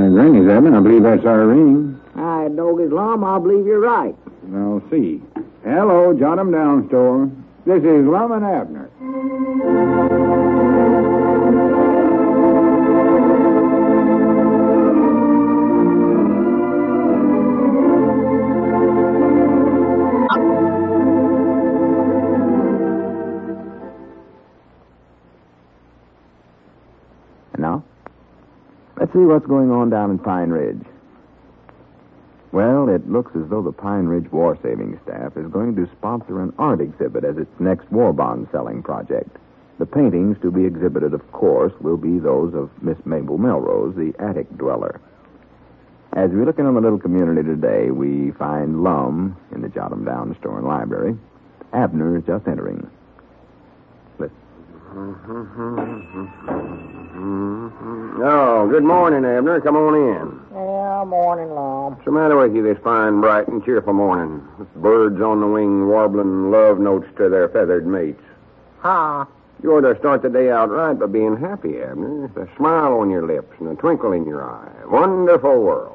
Granny's, Abner. I believe that's our ring. Hi, Doggy's Lum. I believe you're right. I'll see. Hello, Jot 'em Down store. This is Lum and Abner. And now, let's see what's going on down in Pine Ridge. Well, it looks as though the Pine Ridge War Savings Staff is going to sponsor an art exhibit as its next war bond selling project. The paintings to be exhibited, of course, will be those of Miss Mabel Melrose, the attic dweller. As we look in on the little community today, we find Lum in the Jot 'em Down store and library. Abner is just entering. Listen. Oh, good morning, Abner. Come on in. Yeah, morning, Lum. What's the matter with you this fine, bright, and cheerful morning? With birds on the wing warbling love notes to their feathered mates. Huh? You ought to start the day out right by being happy, Abner. With a smile on your lips and a twinkle in your eye. Wonderful world.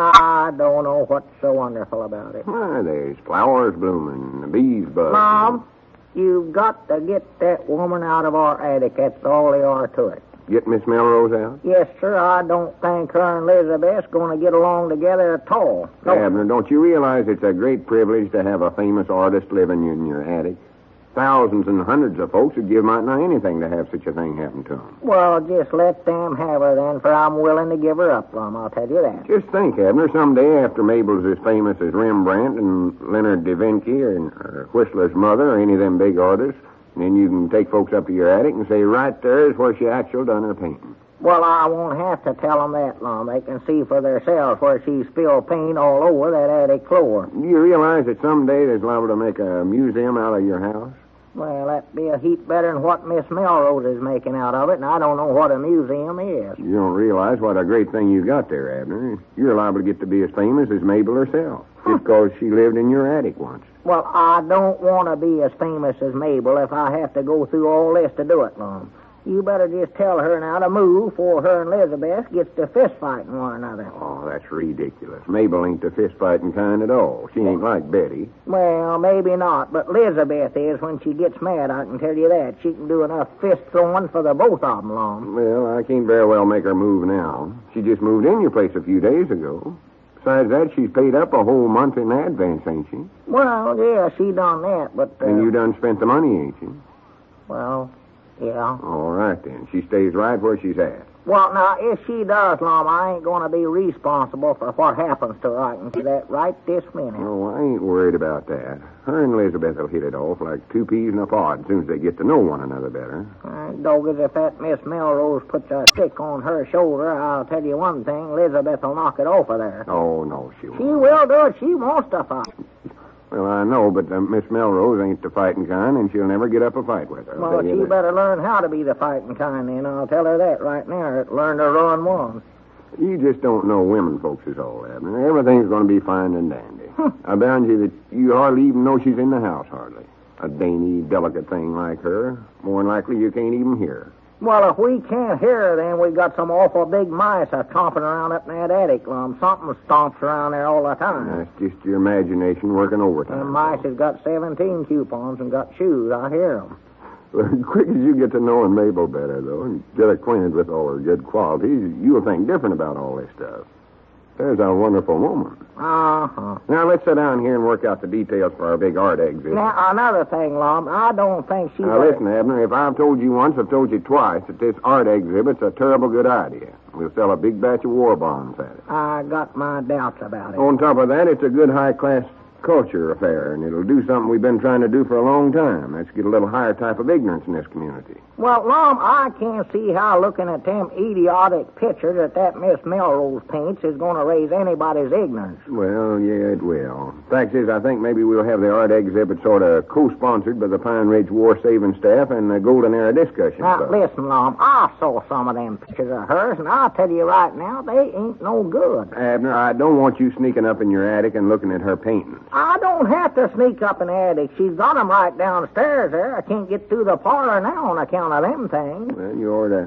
I don't know what's so wonderful about it. Why, there's flowers blooming, the bees buzzing. Mom, you've got to get that woman out of our attic. That's all there are to it. Get Miss Melrose out? Yes, sir. I don't think her and Elizabeth's going to get along together at all. No. Abner, don't you realize it's a great privilege to have a famous artist living in your attic? Thousands and hundreds of folks would give might not anything to have such a thing happen to them. Well, just let them have her then, for I'm willing to give her up, Lum. I'll tell you that. Just think, Abner, someday after Mabel's as famous as Rembrandt and Leonard da Vinci or Whistler's mother or any of them big artists, then you can take folks up to your attic and say, right there is where she actually done her painting. Well, I won't have to tell them that, Lum. They can see for themselves where she spilled paint all over that attic floor. Do you realize that someday there's liable to make a museum out of your house? Well, that'd be a heap better than what Miss Melrose is making out of it, and I don't know what a museum is. You don't realize what a great thing you got there, Abner. You're liable to get to be as famous as Mabel herself, just because she lived in your attic once. Well, I don't want to be as famous as Mabel if I have to go through all this to do it, Lum. You better just tell her now to move before her and Elizabeth gets to fist-fighting one another. Oh, that's ridiculous. Mabel ain't the fist-fighting kind at all. She ain't like Betty. Well, maybe not, but Elizabeth is when she gets mad, I can tell you that. She can do enough fist-throwing for the both of them, Lum. Well, I can't very well make her move now. She just moved in your place a few days ago. Besides that, she's paid up a whole month in advance, ain't she? Well, yeah, she done that, but... And you done spent the money, ain't you? Well, yeah. All right, then. She stays right where she's at. Well, now, if she does, Lum, I ain't going to be responsible for what happens to her. I can see that right this minute. Oh, I ain't worried about that. Her and Elizabeth will hit it off like two peas in a pod as soon as they get to know one another better. Doggers, if that Miss Melrose puts a stick on her shoulder, I'll tell you one thing, Elizabeth will knock it off of there. Oh, no, she won't. She will do it. She wants to fight. Well, I know, but Miss Melrose ain't the fighting kind, and she'll never get up a fight with her. Well, she better learn how to be the fighting kind, then. I'll tell her that right now. Learn to run one. You just don't know women folks is all, Abner. Everything's going to be fine and dandy. I bound you that you hardly even know she's in the house, hardly. A dainty, delicate thing like her. More than likely you can't even hear her. Well, if we can't hear her, then we got some awful big mice stomping around up in that attic, Lum. Something stomps around there all the time. That's just your imagination working overtime. The mice has got 17 coupons and got shoes. I hear them. Well, as quick as you get to knowing Mabel better, though, and get acquainted with all her good qualities, you'll think different about all this stuff. There's a wonderful woman. Uh-huh. Now, let's sit down here and work out the details for our big art exhibit. Now, another thing, Lum, I don't think she... Now, listen, Abner, if I've told you once, I've told you twice that this art exhibit's a terrible good idea. We'll sell a big batch of war bonds at it. I got my doubts about it. On top of that, it's a good high-class culture affair, and it'll do something we've been trying to do for a long time. That's get a little higher type of ignorance in this community. Well, Lum, I can't see how looking at them idiotic pictures that Miss Melrose paints is going to raise anybody's ignorance. Well, yeah, it will. Fact is, I think maybe we'll have the art exhibit sort of co-sponsored by the Pine Ridge War Saving Staff and the Golden Era Discussion Now, Club. listen, Lum, I saw some of them pictures of hers, and I'll tell you right now, they ain't no good. Abner, I don't want you sneaking up in your attic and looking at her paintings. I don't have to sneak up in the attic. She's got 'em right downstairs there. I can't get through the parlor now on account of them things. Well, you ought to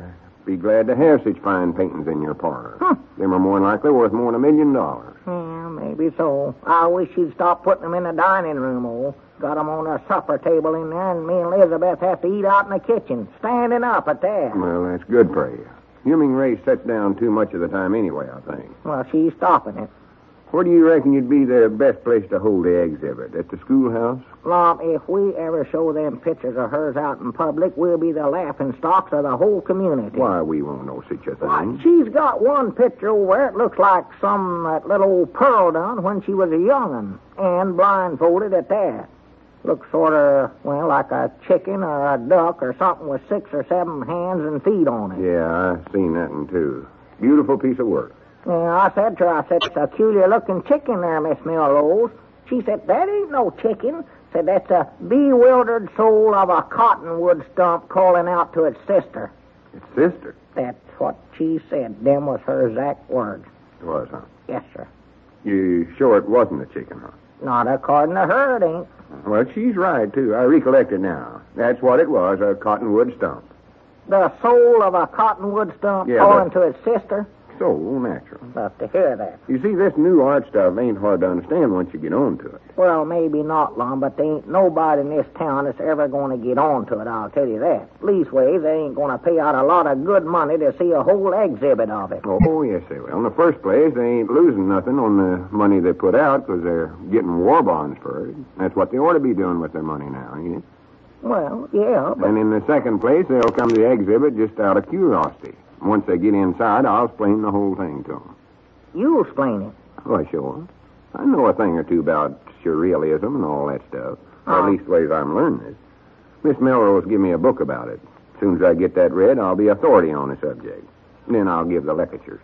Be glad to have such fine paintings in your parlor. Them are more than likely worth more than $1 million. Yeah, maybe so. I wish you'd stop putting them in the dining room, oh. Got 'em on a supper table in there, and me and Elizabeth have to eat out in the kitchen, standing up at that. Well, that's good for you. Humming Ray sits down too much of the time anyway, I think. Well, she's stopping it. Where do you reckon you'd be the best place to hold the exhibit? At the schoolhouse? Mom, if we ever show them pictures of hers out in public, we'll be the laughing stocks of the whole community. Why, we won't know such a Why, thing. she's got one picture over there. It looks like some that little old Pearl done when she was a young'un, and blindfolded at that. Looks sort of, well, like a chicken or a duck or something with 6 or 7 hands and feet on it. Yeah, I've seen that one, too. Beautiful piece of work. Yeah, I said to her, it's a peculiar-looking chicken there, Miss Melrose. She said, that ain't no chicken. Said, that's a bewildered soul of a cottonwood stump calling out to its sister. Its sister? That's what she said. Them was her exact words. It was, huh? Yes, sir. You sure it wasn't a chicken, huh? Not according to her, it ain't. Well, she's right, too. I recollect it now. That's what it was, a cottonwood stump. The soul of a cottonwood stump Yeah, calling to its sister? So natural. Love to hear that. You see, this new art stuff ain't hard to understand once you get on to it. Well, maybe not, Lum, but there ain't nobody in this town that's ever going to get on to it, I'll tell you that. Leastways, they ain't going to pay out a lot of good money to see a whole exhibit of it. Oh, yes, they will. In the first place, they ain't losing nothing on the money they put out because they're getting war bonds for it. That's what they ought to be doing with their money now, ain't it? Well, yeah, but... And in the second place, they'll come to the exhibit just out of curiosity. Once they get inside, I'll explain the whole thing to them. You explain it. Why, sure. I know a thing or two about surrealism and all that stuff. Or at least ways I'm learning it. Miss Melrose give me a book about it. As soon as I get that read, I'll be authority on the subject. Then I'll give the lectures.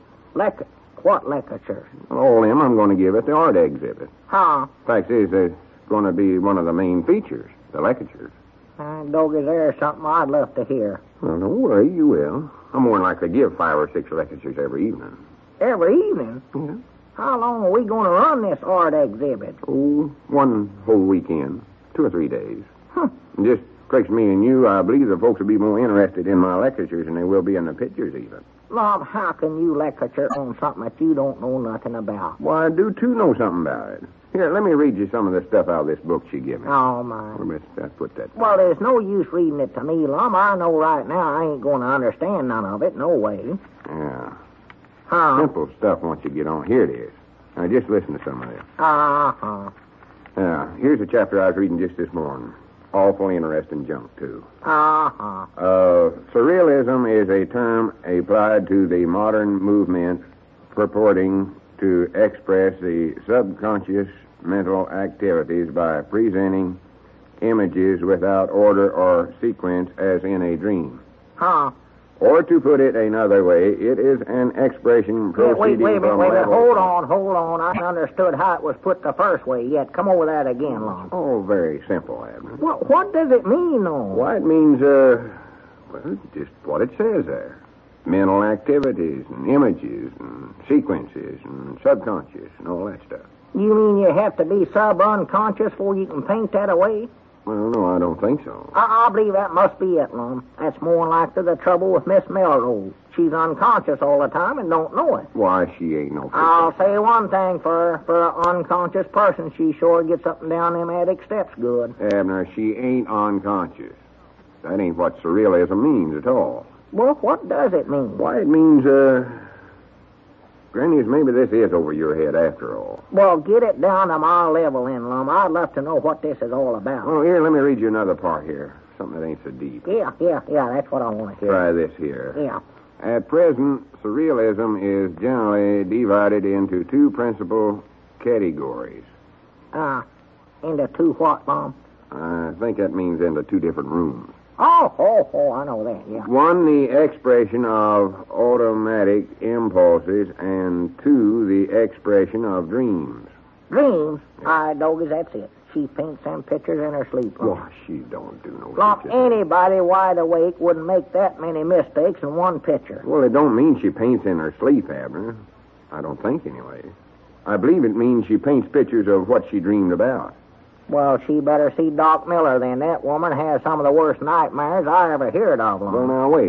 What lectures? All them I'm going to give at the art exhibit. Huh? Fact is, it's going to be one of the main features, the lectures. Doggy, there's something I'd love to hear. Well, don't worry, you will. I'm more than likely to give 5 or 6 lectures every evening. Every evening? Yeah. How long are we going to run this art exhibit? Oh, one whole weekend. 2 or 3 days. Huh. Just betwixt me and you, I believe the folks will be more interested in my lectures than they will be in the pictures even. Love, how can you lecture on something that you don't know nothing about? Well, I do, too, know something about it. Here, let me read you some of the stuff out of this book she gave me. Oh, my. Where did I put that? Well, there's no use reading it to me, Lum. I know right now I ain't going to understand none of it, no way. Yeah. Huh? Simple stuff once you get on. Here it is. Now, just listen to some of this. Uh-huh. Now, here's a chapter I was reading just this morning. Awful interesting junk, too. Uh-huh. Surrealism is a term applied to the modern movement purporting to express the subconscious mental activities by presenting images without order or sequence as in a dream. Huh? Or to put it another way, it is an expression proceeding wait a minute. level... Hold on. I understood how it was put the first way yet. Come over that again, Lum. Oh, very simple, Abner. What does it mean, though? Why, it means, well, just what it says there. Mental activities and images and sequences and subconscious and all that stuff. You mean you have to be sub-unconscious before you can paint that away? Well, no, I don't think so. I believe that must be it, Lum. That's more than likely the trouble with Miss Melrose. She's unconscious all the time and don't know it. Why, she ain't no... I'll say one thing for an unconscious person. She sure gets up and down them attic steps good. Abner, she ain't unconscious. That ain't what surrealism means at all. Well, what does it mean? Why, it means, Granny, maybe this is over your head after all. Well, get it down to my level then, Lum. I'd love to know what this is all about. Oh, here, let me read you another part here. Something that ain't so deep. Yeah, that's what I want to hear. Try this here. Yeah. At present, surrealism is generally divided into 2 principal categories. Into 2 what, Lum? I think that means into 2 different rooms. Oh, I know that, yeah. 1, the expression of automatic impulses, and 2, the expression of dreams. Dreams? Doggies, that's it. She paints them pictures in her sleep, Lum. Well, she don't do no Lum, such anybody wide awake wouldn't make that many mistakes in one picture. Well, it don't mean she paints in her sleep, Abner. I don't think, anyway. I believe it means she paints pictures of what she dreamed about. Well, she better see Doc Miller then. That woman has some of the worst nightmares I ever heard of, Lum. Well, now, wait.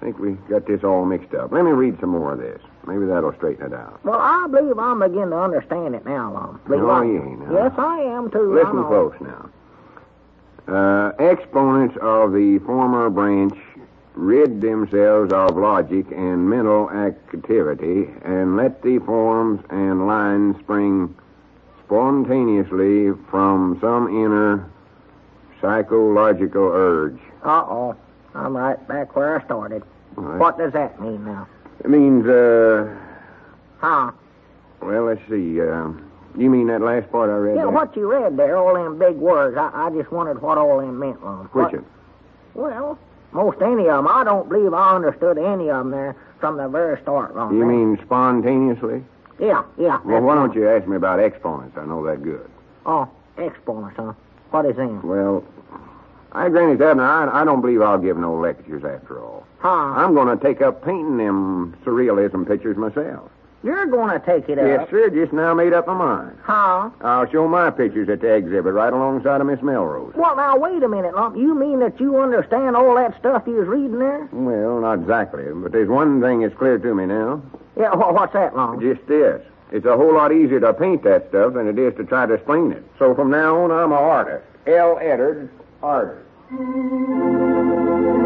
think we got this all mixed up. Let me read some more of this. Maybe that'll straighten it out. Well, I believe I'm beginning to understand it now, Lum. No, you ain't. Yes, I am, too. Listen close now. Exponents of the former branch rid themselves of logic and mental activity and let the forms and lines spring spontaneously from some inner psychological urge. Uh-oh. I'm right back where I started. Right. What does that mean now? It means, Huh? well, let's see. You mean that last part I read? Yeah, there? what you read there, all them big words. I just wondered what all them meant, Lum. Which one? Well, most any of them. I don't believe I understood any of them there from the very start, Lum. You mean spontaneously? Yeah. Well, why don't you ask me about exponents? I know that good. Oh, exponents, huh? What is them? Well, Granny Abner, I don't believe I'll give no lectures after all. Huh? I'm going to take up painting them surrealism pictures myself. You're going to take it Yes, up? sir. Just now made up my mind. Huh? I'll show my pictures at the exhibit right alongside of Miss Melrose. Well, now, wait a minute, Lump. You mean that you understand all that stuff you was reading there? Well, not exactly, but there's one thing that's clear to me now. Yeah, what's that, Lump? Just this. It's a whole lot easier to paint that stuff than it is to try to explain it. So from now on, I'm an artist. L. Eddard, artist.